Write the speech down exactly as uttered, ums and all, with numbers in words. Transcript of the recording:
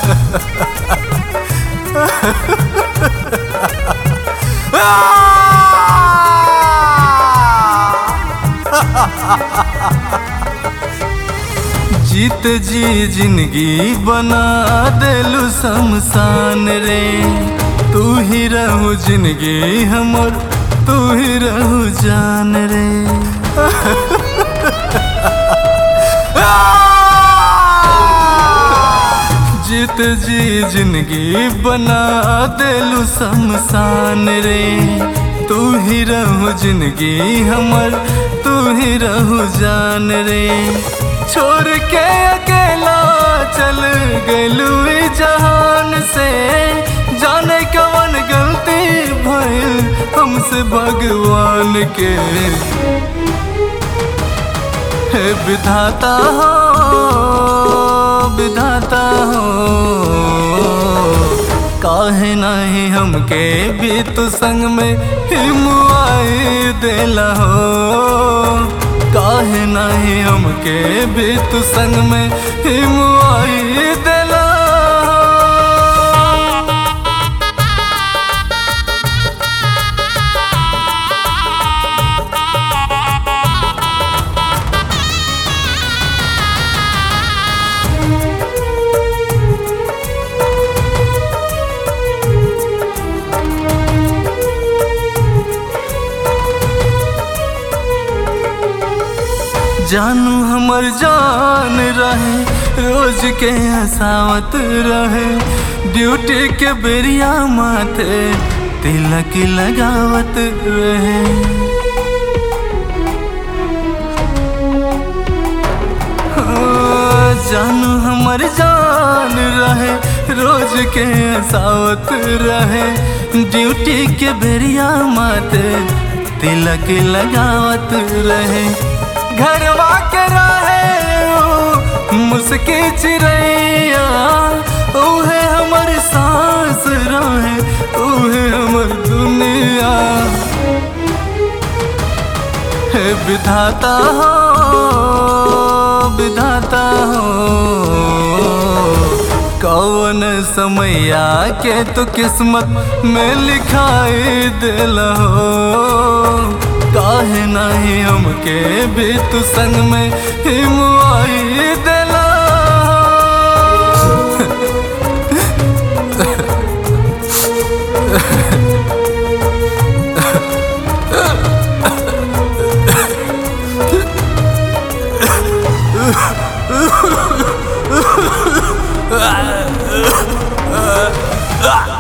जीत जी जिंदगी बना देलू शमशान रे। तू ही रहू जिंदगी हमर, तू ही रहू जान रे। जीत जी जिंदगी बना देलू शमशान रे। तू ही रहू जिंदगी हमर, तू ही रहू जान रे। छोड़ के अकेला चल गलू जहान से, जाने कवन गलती भइल हमसे भगवान के। हे विधाता हो विधाता हो, काहे नहीं हमके भी तू संग में ही मुआई देला हो। काहे नहीं हमके भी तू संग में ही मुआई देला। जानू हमर जान रहे, रोज के हंसावत रहे। ड्यूटी के बेरिया माथे तिलक लगावत रहे। जानू हमर जान रहे, रोज के हंसावत रहे। ड्यूटी के बेरिया माथे तिलक लगावत रहे। घरवा के रहे मुस्की चिड़ैया, ओहे हमर सांस रहे, ओहे हमर दुनिया। हे विधाता हो विधाता हो, कौन समैया के तो किस्मत में लिखाई देला हो। काहे नहीं हमके भी तू संग में ही मुआई देला। Ah!